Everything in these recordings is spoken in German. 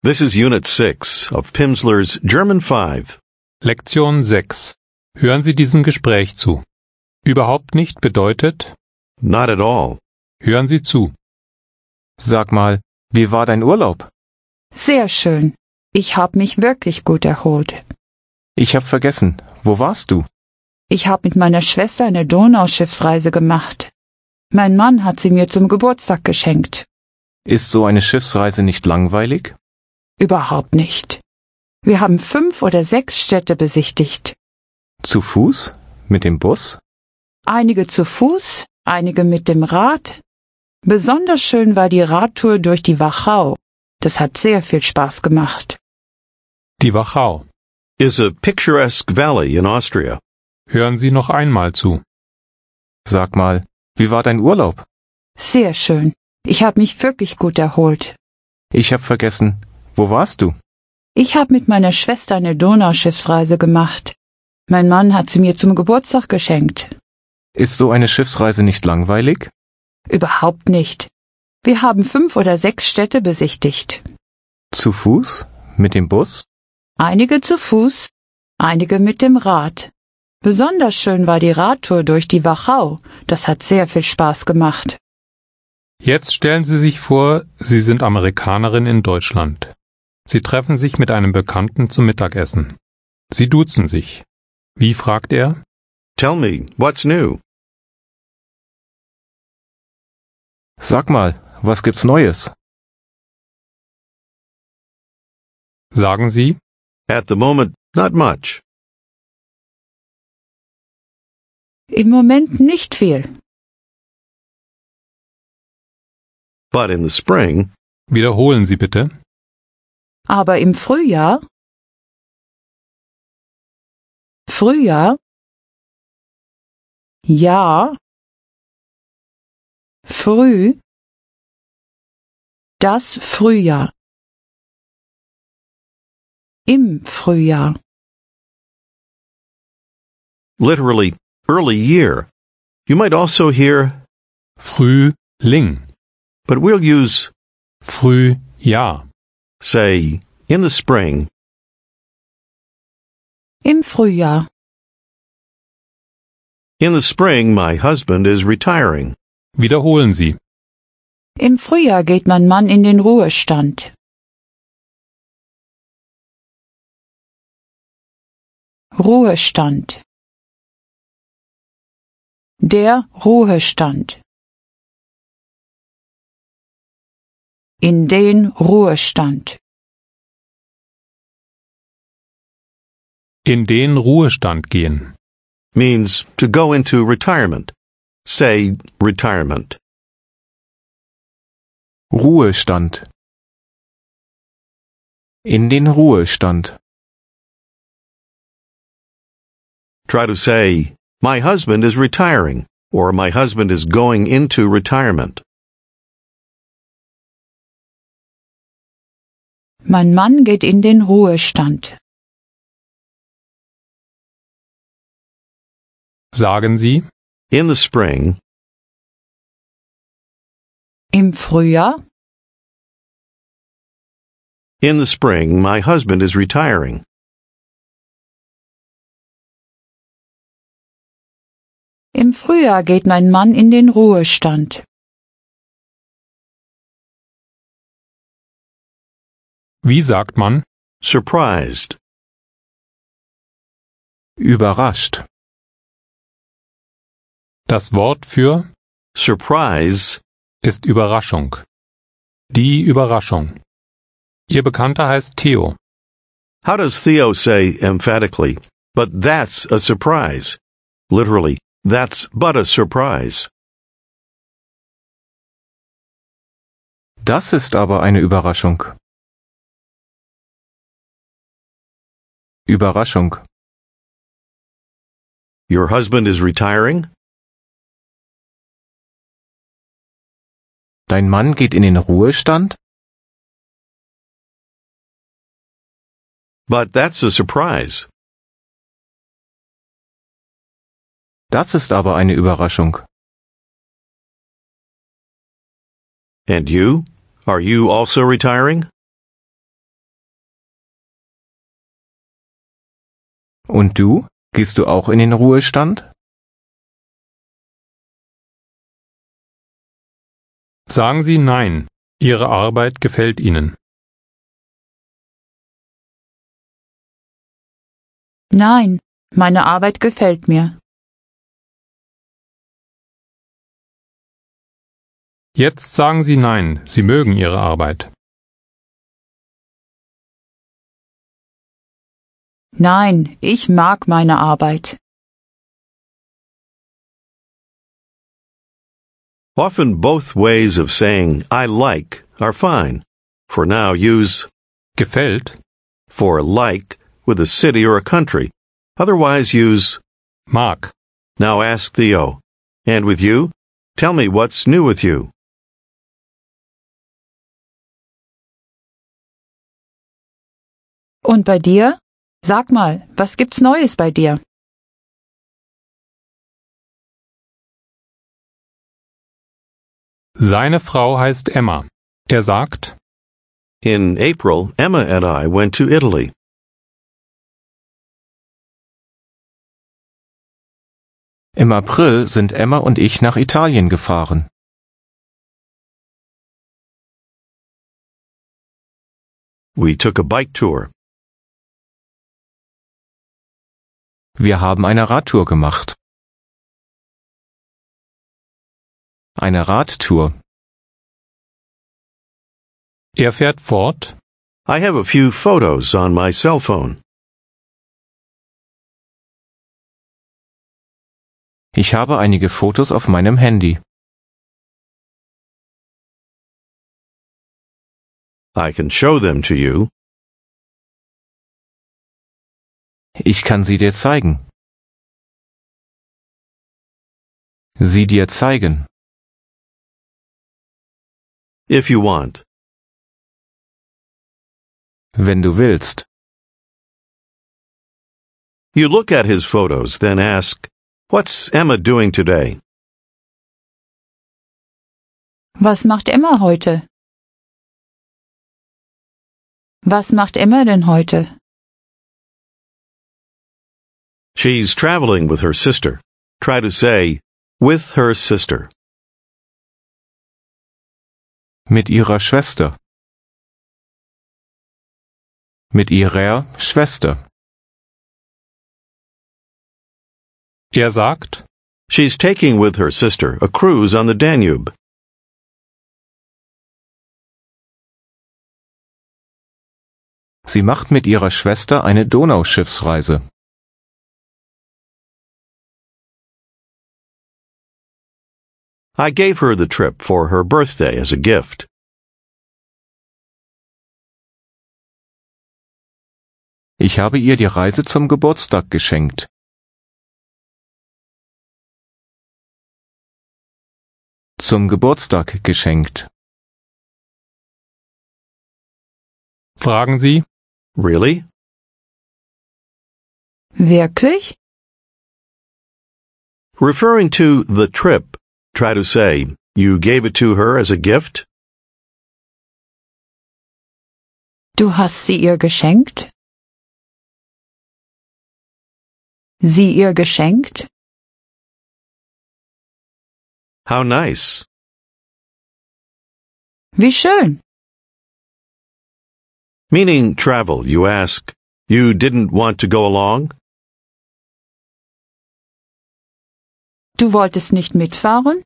This is Unit 6 of Pimsleur's German 5. Lektion 6. Hören Sie diesem Gespräch zu. Überhaupt nicht bedeutet, Not at all. hören Sie zu. Sag mal, wie war dein Urlaub? Sehr schön. Ich habe mich wirklich gut erholt. Ich hab vergessen, wo warst du? Ich habe mit meiner Schwester eine Donauschiffsreise gemacht. Mein Mann hat sie mir zum Geburtstag geschenkt. Ist so eine Schiffsreise nicht langweilig? Überhaupt nicht. Wir haben 5 oder 6 Städte besichtigt. Zu Fuß? Mit dem Bus? Einige zu Fuß, einige mit dem Rad. Besonders schön war die Radtour durch die Wachau. Das hat sehr viel Spaß gemacht. Die Wachau. Is a picturesque valley in Austria. Hören Sie noch einmal zu. Sag mal, wie war dein Urlaub? Sehr schön. Ich habe mich wirklich gut erholt. Ich hab vergessen, wo warst du? Ich habe mit meiner Schwester eine Donauschiffsreise gemacht. Mein Mann hat sie mir zum Geburtstag geschenkt. Ist so eine Schiffsreise nicht langweilig? Überhaupt nicht. Wir haben 5 oder 6 Städte besichtigt. Zu Fuß? Mit dem Bus? Einige zu Fuß, einige mit dem Rad. Besonders schön war die Radtour durch die Wachau. Das hat sehr viel Spaß gemacht. Jetzt stellen Sie sich vor, Sie sind Amerikanerin in Deutschland. Sie treffen sich mit einem Bekannten zum Mittagessen. Sie duzen sich. Wie fragt er? Tell me, what's new? Sag mal, was gibt's Neues? Sagen Sie, At the moment, not much. Im Moment nicht viel. But in the spring, wiederholen Sie bitte. Aber im Frühjahr? Frühjahr? Ja. Früh. Das Frühjahr. Im Frühjahr. literally, early year. You might also hear, Frühling. but we'll use, Frühjahr. say, in the spring. Im Frühjahr. In the spring, my husband is retiring. Wiederholen Sie. Im Frühjahr geht mein Mann in den Ruhestand. Ruhestand. Der Ruhestand. In den Ruhestand. In den Ruhestand gehen. Means to go into retirement. Say, retirement. Ruhestand. In den Ruhestand. Try to say, my husband is retiring, or my husband is going into retirement. Mein Mann geht in den Ruhestand. Sagen Sie, In the spring, Im Frühjahr? in the spring, my husband is retiring. Im Frühjahr geht mein Mann in den Ruhestand. wie sagt man? Surprised. Überrascht. Das Wort für Surprise ist Überraschung. Die Überraschung. Ihr Bekannter heißt Theo. How does Theo say emphatically, but that's a surprise? Literally, that's but a surprise. Das ist aber eine Überraschung. Überraschung. Your husband is retiring? Dein Mann geht in den Ruhestand? But that's a surprise. Das ist aber eine Überraschung. And you? Are you also retiring? Und du? Gehst du auch in den Ruhestand? Sagen Sie nein. Ihre Arbeit gefällt Ihnen. Nein, meine Arbeit gefällt mir. Jetzt sagen Sie nein. Sie mögen Ihre Arbeit. Nein, ich mag meine Arbeit. Often both ways of saying I like are fine. For now, use Gefällt? for like with a city or a country. Otherwise, use Mag. now ask Theo. And with you? Tell me what's new with you. Und bei dir? Sag mal, was gibt's Neues bei dir? Seine Frau heißt Emma. Er sagt, In April, Emma and I went to Italy. Im April sind Emma und ich nach Italien gefahren. We took a bike tour. Wir haben eine Radtour gemacht. Eine Radtour. er fährt fort, I have a few photos on my cell phone. Ich habe einige Fotos auf meinem Handy. I can show them to you. Ich kann sie dir zeigen. Sie dir zeigen. If you want. Wenn du willst. You look at his photos, then ask, What's Emma doing today? Was macht Emma heute? Was macht Emma denn heute? She's traveling with her sister. Try to say, with her sister. Mit ihrer Schwester. Mit ihrer Schwester. er sagt, She's taking with her sister a cruise on the Danube. Sie macht mit ihrer Schwester eine Donauschiffsreise. I gave her the trip for her birthday as a gift. Ich habe ihr die Reise zum Geburtstag geschenkt. Zum Geburtstag geschenkt. fragen Sie, Really? Wirklich? Referring to the trip, try to say, You gave it to her as a gift? Du hast sie ihr geschenkt? Sie ihr geschenkt? How nice. Wie schön. Meaning travel, you ask, You didn't want to go along? Du wolltest nicht mitfahren?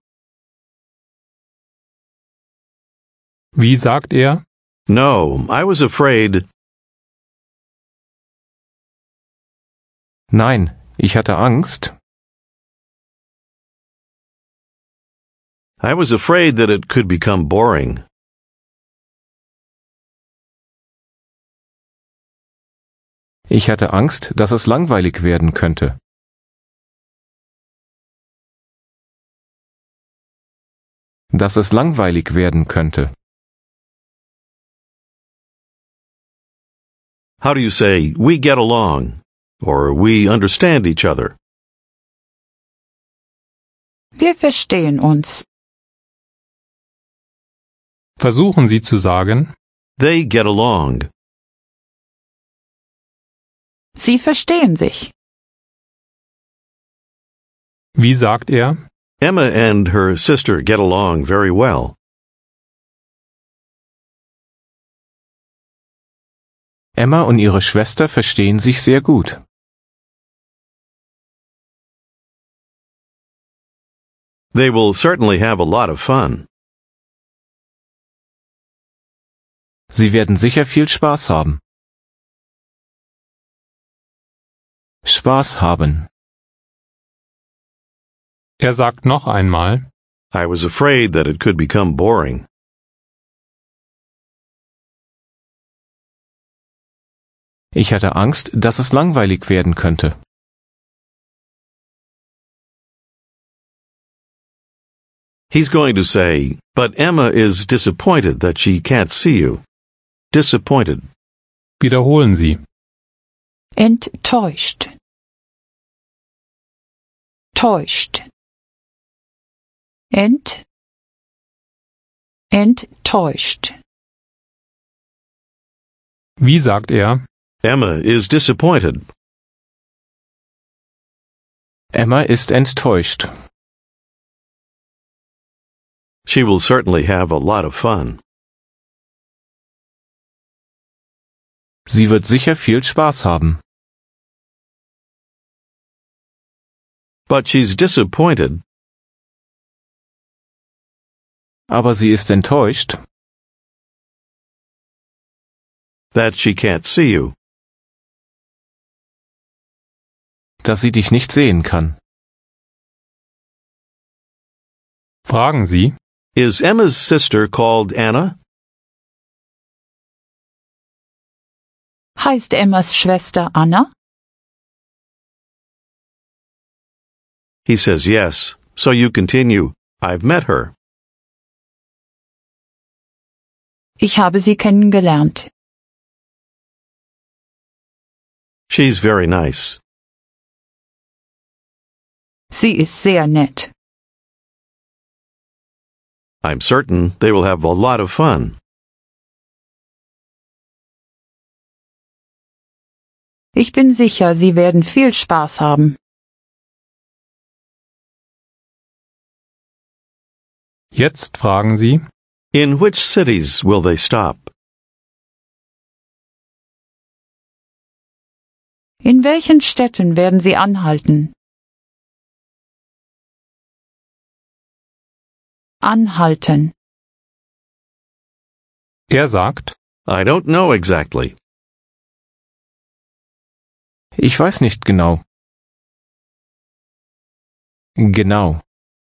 wie sagt er, No, I was afraid. Nein, ich hatte Angst. I was afraid that it could become boring. Ich hatte Angst, dass es langweilig werden könnte. Dass es langweilig werden könnte. How do you say, We get along? Or we understand each other? Wir verstehen uns. versuchen Sie zu sagen, They get along. Sie verstehen sich. Wie sagt er? Emma and her sister get along very well. Emma und ihre Schwester verstehen sich sehr gut. They will certainly have a lot of fun. Sie werden sicher viel Spaß haben. Spaß haben. Er sagt noch einmal, I was afraid that it could become boring. Ich hatte Angst, dass es langweilig werden könnte. He's going to say, but Emma is disappointed that she can't see you. Disappointed. wiederholen Sie. Enttäuscht. Täuscht. Enttäuscht. Wie sagt er? Emma is disappointed. Emma ist enttäuscht. She will certainly have a lot of fun. Sie wird sicher viel Spaß haben. But she's disappointed. Aber sie ist enttäuscht, That she can't see you. dass sie dich nicht sehen kann. Fragen Sie, Is Emma's sister called Anna? Heißt Emmas Schwester Anna? He says yes, so you continue. I've met her. Ich habe sie kennengelernt. She's very nice. Sie ist sehr nett. I'm certain they will have a lot of fun. Ich bin sicher, sie werden viel Spaß haben. jetzt fragen Sie, In which cities will they stop? In welchen Städten werden sie anhalten? Anhalten. er sagt, I don't know exactly. Ich weiß nicht genau. Genau.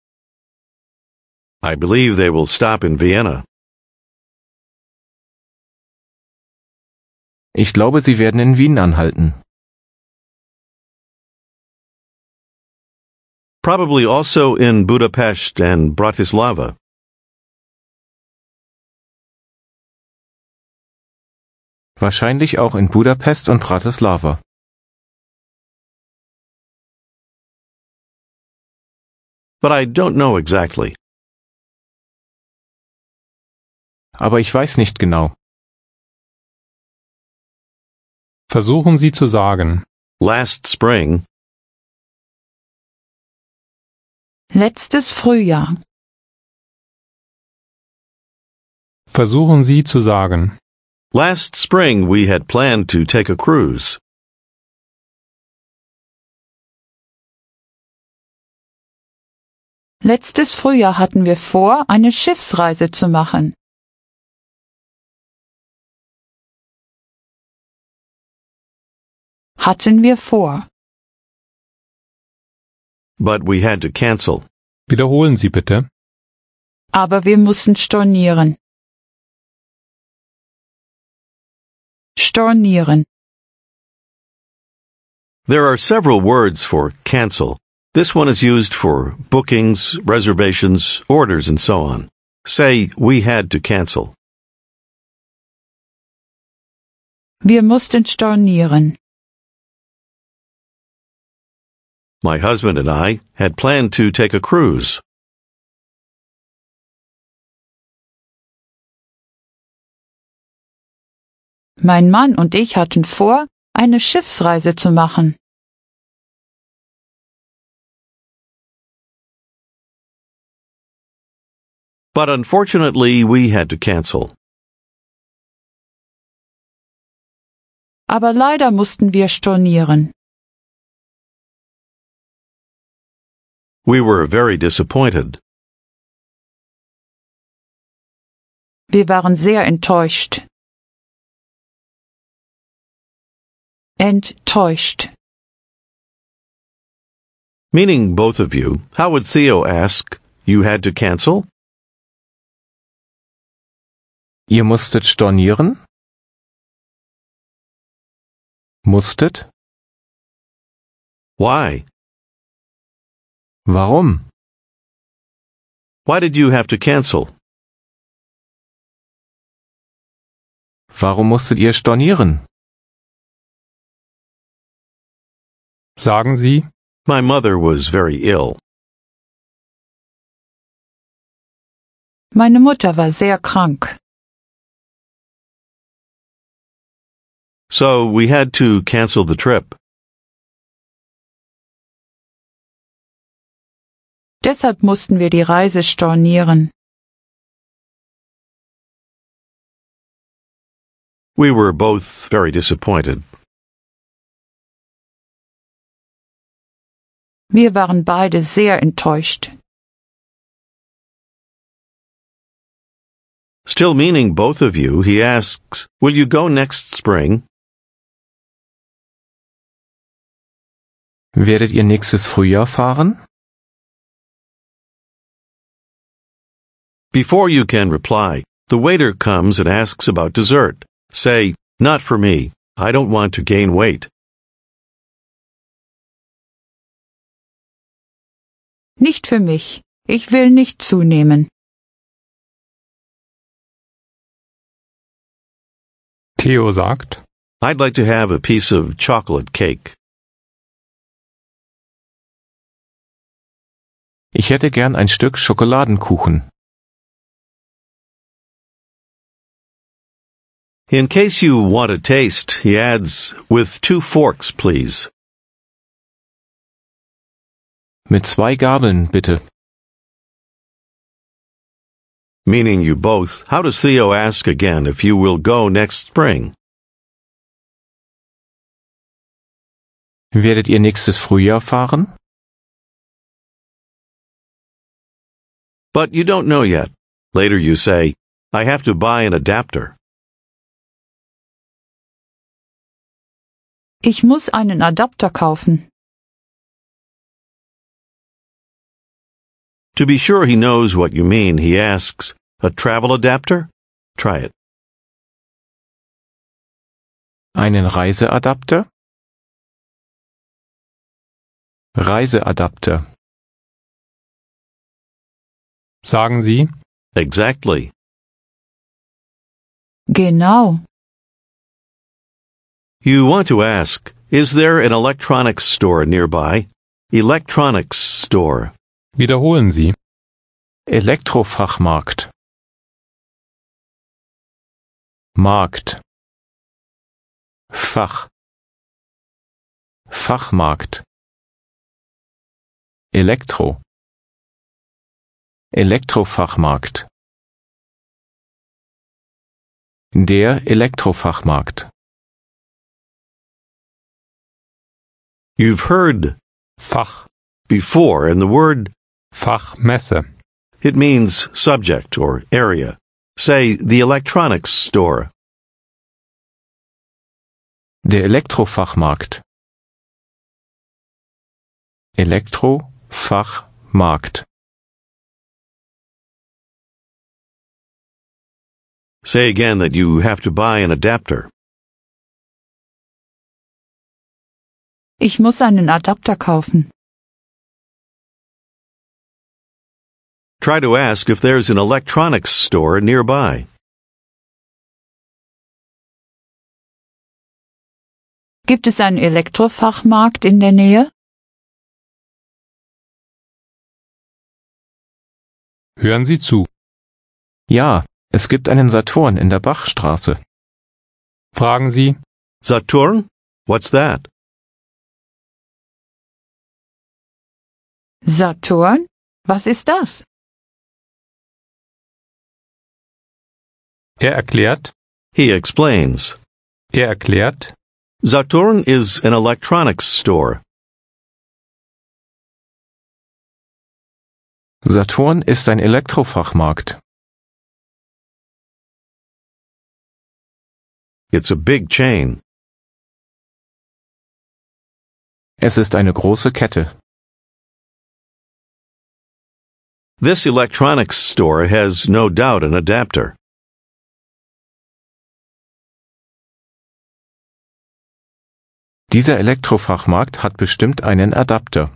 I believe they will stop in Vienna. Ich glaube, sie werden in Wien anhalten. Probably also in Budapest and Bratislava. Wahrscheinlich auch in Budapest und Bratislava. But I don't know exactly. Aber ich weiß nicht genau. versuchen Sie zu sagen, Last spring, Letztes Frühjahr. versuchen Sie zu sagen, last spring we had planned to take a cruise. Letztes Frühjahr hatten wir vor, eine Schiffsreise zu machen. Hatten wir vor. But we had to cancel. wiederholen Sie bitte, Aber wir mussten stornieren. Stornieren. There are several words for cancel. This one is used for bookings, reservations, orders, and so on. Say, we had to cancel. Wir mussten stornieren. My husband and I had planned to take a cruise. Mein Mann und ich hatten vor, eine Schiffsreise zu machen. but unfortunately we had to cancel. Aber leider mussten wir stornieren. We were very disappointed. Wir waren sehr enttäuscht. Enttäuscht. Meaning both of you, how would Theo ask, you had to cancel? Ihr musstet stornieren? Musstet? Why? Warum? Why did you have to cancel? Warum musstet ihr stornieren? Sagen Sie, My mother was very ill. Meine Mutter war sehr krank. So we had to cancel the trip. Deshalb mussten wir die Reise stornieren. We were both very disappointed. Wir waren beide sehr enttäuscht. Still meaning both of you, he asks, will you go next spring? Werdet ihr nächstes Frühjahr fahren? Before you can reply, the waiter comes and asks about dessert. Say, not for me. I don't want to gain weight. Nicht für mich. Ich will nicht zunehmen. Theo sagt, I'd like to have a piece of chocolate cake. Ich hätte gern ein Stück Schokoladenkuchen. In case you want a taste, he adds, with 2 forks, please. Mit 2 Gabeln, bitte. Meaning you both, how does Theo ask again if you will go next spring? Werdet ihr nächstes Frühjahr fahren? But you don't know yet. Later you say, I have to buy an adapter. Ich muss einen Adapter kaufen. To be sure he knows what you mean, he asks, a travel adapter? Try it. Einen Reiseadapter? Reiseadapter. sagen Sie, Exactly. Genau. You want to ask, is there an electronics store nearby? Electronics store. wiederholen Sie, Elektrofachmarkt. Markt. Fach. Fachmarkt. Elektro. Elektrofachmarkt. Der Elektrofachmarkt. You've heard Fach, before, and the word, Fachmesse, it means subject or area. Say, the electronics store. Der Elektrofachmarkt. Elektrofachmarkt. Say again that you have to buy an adapter. Ich muss einen Adapter kaufen. Try to ask if there's an electronics store nearby. Gibt es einen Elektrofachmarkt in der Nähe? hören Sie zu, Ja, es gibt einen Saturn in der Bachstraße. fragen Sie, Saturn? What's that? Saturn? Was ist das? Er erklärt, He explains. er erklärt, Saturn is an electronics store. Saturn ist ein Elektrofachmarkt. It's a big chain. Es ist eine große Kette. This electronics store has no doubt an adapter. Dieser Elektrofachmarkt hat bestimmt einen Adapter.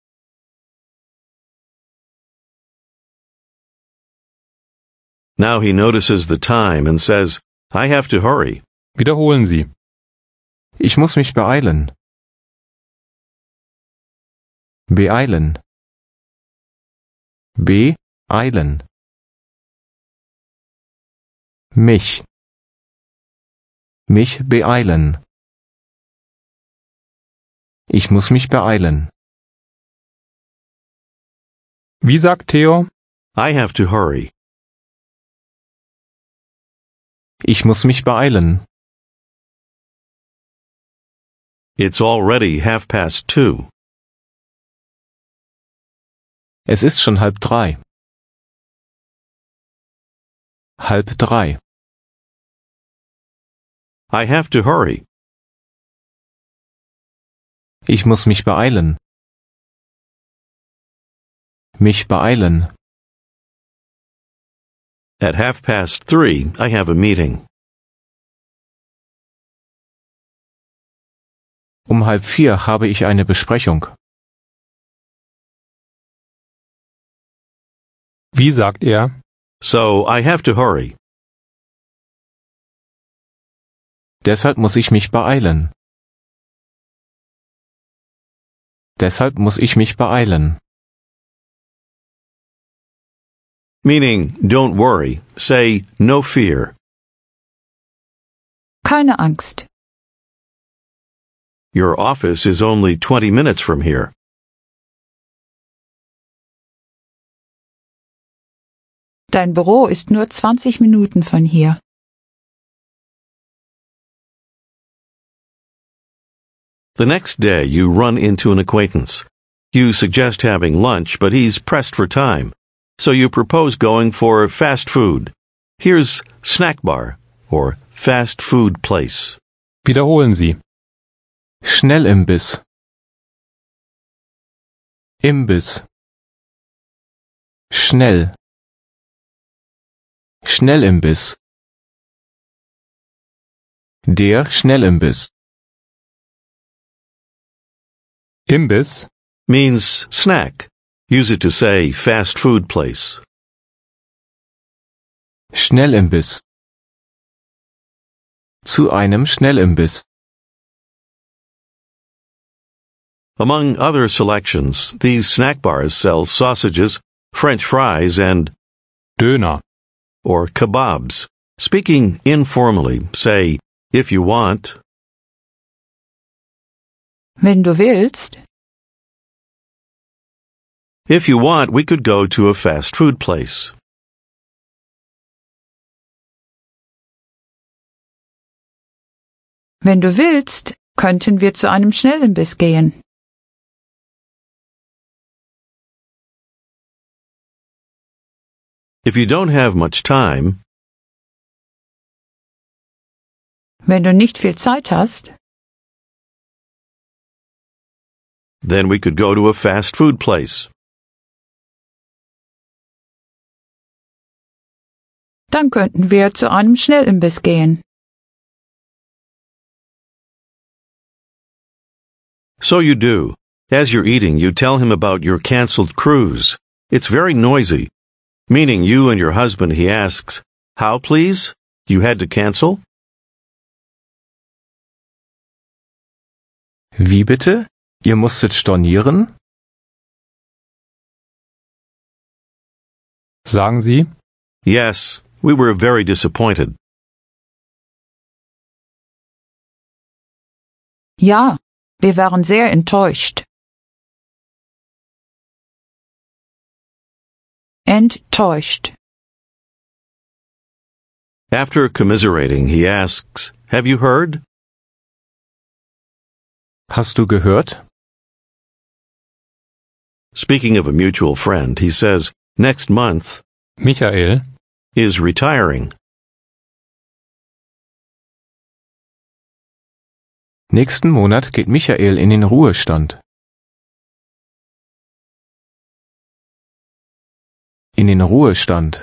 Now he notices the time and says, I have to hurry. wiederholen Sie. Ich muss mich beeilen. Beeilen. Beeilen. Mich. Mich beeilen. Ich muss mich beeilen. Wie sagt Theo? I have to hurry. Ich muss mich beeilen. It's already 2:30. Es ist schon 2:30. 2:30. I have to hurry. Ich muss mich beeilen. Mich beeilen. At 3:30, I have a meeting. Um 3:30 habe ich eine Besprechung. Wie sagt er? So I have to hurry. Deshalb muss ich mich beeilen. Deshalb muss ich mich beeilen. Meaning, don't worry. Say, no fear. Keine Angst. Your office is only 20 minutes from here. Dein Büro ist nur 20 Minuten von hier. The next day, you run into an acquaintance. You suggest having lunch, but he's pressed for time. So you propose going for fast food. Here's snack bar or fast food place. Wiederholen Sie. Schnellimbiss. Imbiss. Schnell. Schnellimbiss. Der Schnellimbiss. Imbiss, Means snack. Use it to say fast food place. Schnellimbiss. Zu einem Schnellimbiss. Among other selections, these snack bars sell sausages, French fries, and Döner. or kebabs. Speaking informally, say, if you want. Wenn du willst, If you want, we could go to a fast food place. wenn du willst, könnten wir zu einem Schnellimbiss gehen. If you don't have much time, Wenn du nicht viel Zeit hast, then we could go to a fast food place. dann könnten wir zu einem Schnellimbiss gehen. So you do. As you're eating, you tell him about your canceled cruise. It's very noisy. Meaning you and your husband, he asks, how please? You had to cancel? Wie bitte? Ihr musstet stornieren? Sagen Sie, Yes, we were very disappointed. Ja, wir waren sehr enttäuscht. Enttäuscht. After commiserating, he asks, "Have you heard?" Hast du gehört? Speaking of a mutual friend, he says, "Next month Michael is retiring." Nächsten Monat geht Michael in den Ruhestand. In den Ruhestand.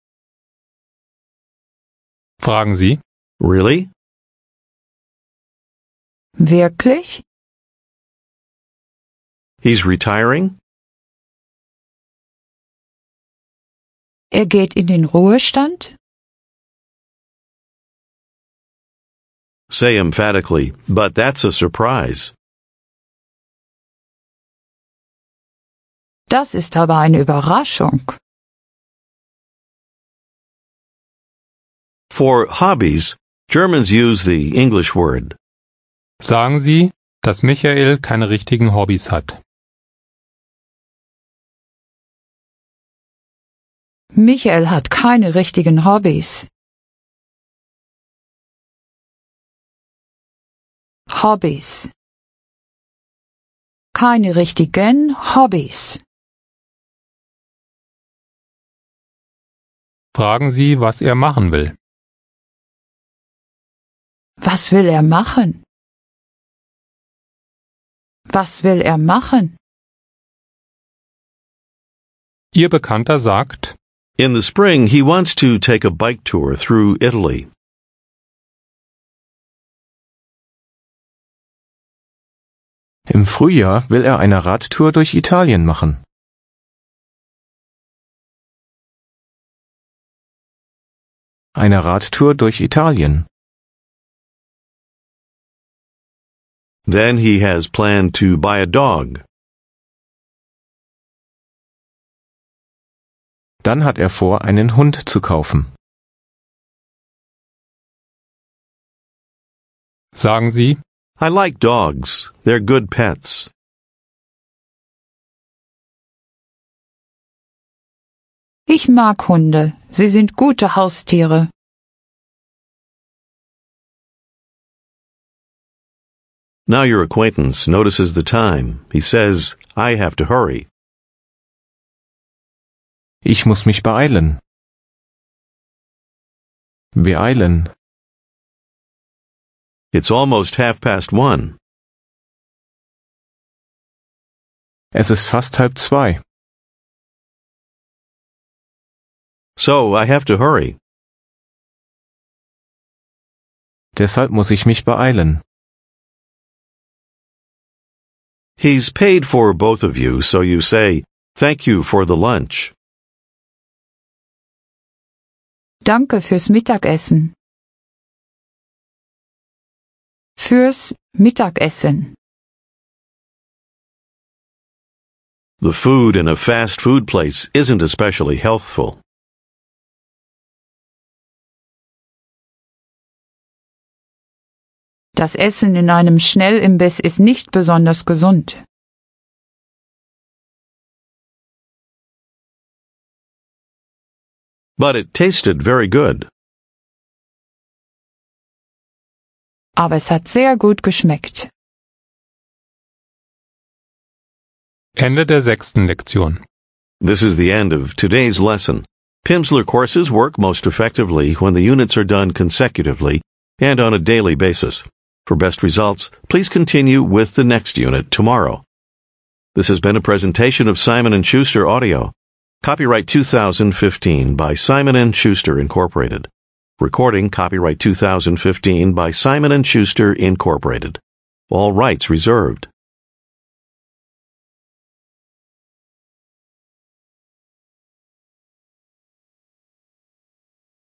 Fragen Sie, Really? Wirklich? He's retiring? Er geht in den Ruhestand? Say emphatically, "But that's a surprise." Das ist aber eine Überraschung. For hobbies, Germans use the English word. sagen Sie, dass Michael keine richtigen Hobbys hat. Michael hat keine richtigen Hobbys. Hobbys. Keine richtigen Hobbys. Fragen Sie, was er machen will. Was will er machen? Was will er machen? Ihr Bekannter sagt, In the spring, he wants to take a bike tour through Italy. Im Frühjahr will er eine Radtour durch Italien machen. Eine Radtour durch Italien. Then he has planned to buy a dog. Dann hat er vor, einen Hund zu kaufen. sagen Sie, I like dogs. They're good pets. Ich mag Hunde. Sie sind gute Haustiere. Now your acquaintance notices the time. He says, I have to hurry. Ich muss mich beeilen. Beeilen. It's almost 1:30. Es ist fast 1:30. So I have to hurry. Deshalb muss ich mich beeilen. He's paid for both of you, so you say, Thank you for the lunch. Danke fürs Mittagessen. Fürs Mittagessen. The food in a fast food place isn't especially healthful. Das Essen in einem Schnellimbiss ist nicht besonders gesund. But it tasted very good. Aber es hat sehr gut geschmeckt. Ende der 6. Lektion. This is the end of today's lesson. Pimsleur courses work most effectively when the units are done consecutively and on a daily basis. For best results, please continue with the next unit tomorrow. This has been a presentation of Simon & Schuster Audio. Copyright 2015 by Simon & Schuster, Incorporated. Recording copyright 2015 by Simon & Schuster, Incorporated. All rights reserved.